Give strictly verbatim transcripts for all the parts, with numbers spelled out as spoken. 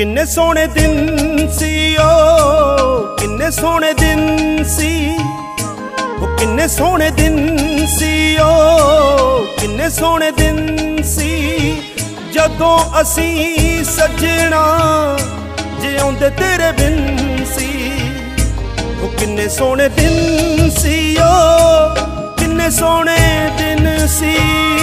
किन्ने सोहने दिन सी ओ किन्ने सोहने दिन सी ओ किन्ने सोहने दिन सी ओ किन्ने सोहने दिन सी जदों असी सजना जिउंदे तेरे बिन सी ओ किन्ने सोहने दिन सी ओ किन्ने सोहने दिन सी।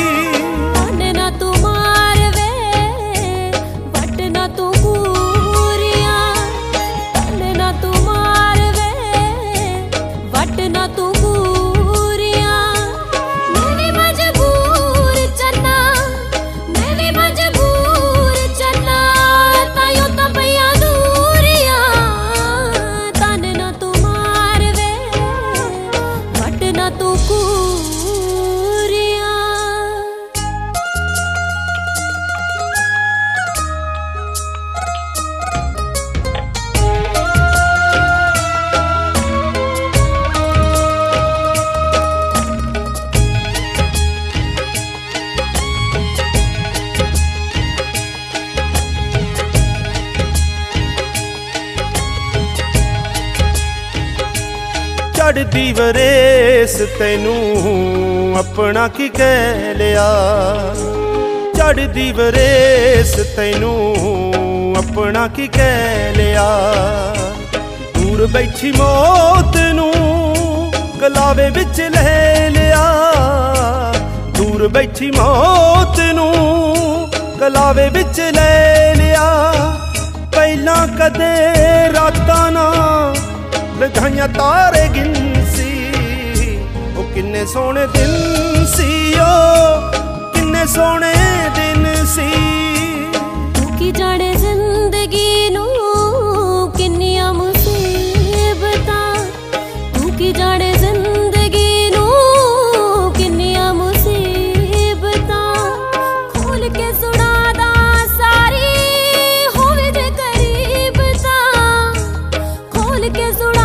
चढ़दी वरेस तैनू अपना की कह लिया चढ़दी वरेस तैनू अपना की कह लिया दूर बैठी मौत नू गलावे विच ले लिया दूर बैठी मौत नू गलावे विच ले लिया पहला कदे रातां ना लघाइयां तारे गिन सी ओ किन्ने सोहने दिन सी ओ किन्ने सोहने दिन सी। तू की जाने जिंदगी नू किन्नियां मुसीबतां तू की जाने जिंदगी नू किन्नियां मुसीबतां खोल के सुना दा सारी होवे जे करीब तां खोल के सुना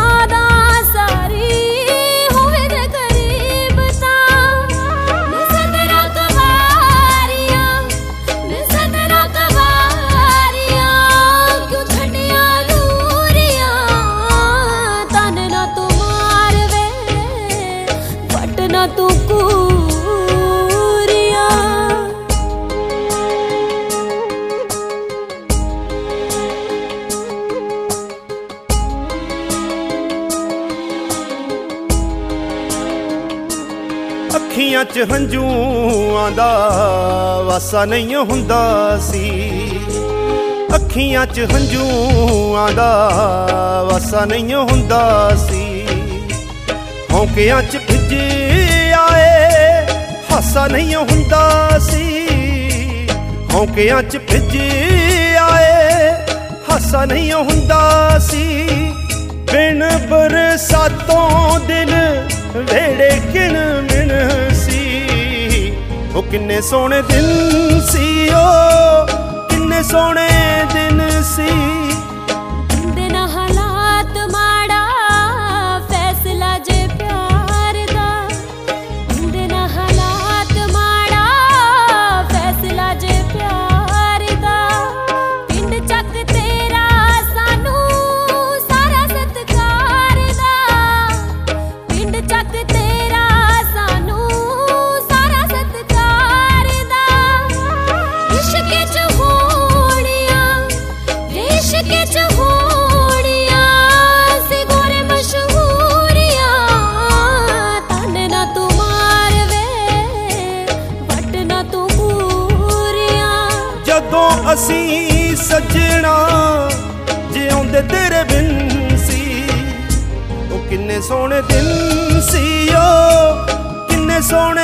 तू कूरिया अखियां च हंझूआं दा वासा नहीं हुंदा सी अखियां च हंझूआं दा वासा नहीं हुंदा सी हौंकियां च भिजे हासा नहीं हुंदा सी हौंकियां च भिजे आए हासा नहीं हुंदा सी बिन बरसातों दिल वेड़े किन मिन सी ओ किन्ने सोहने दिन सी ओ किन्ने सोहने दिन सी। जदों असी सजना जिउंदे तेरे बिन सी ओ किन्ने सोहने दिन सी ओ किन्ने सोहने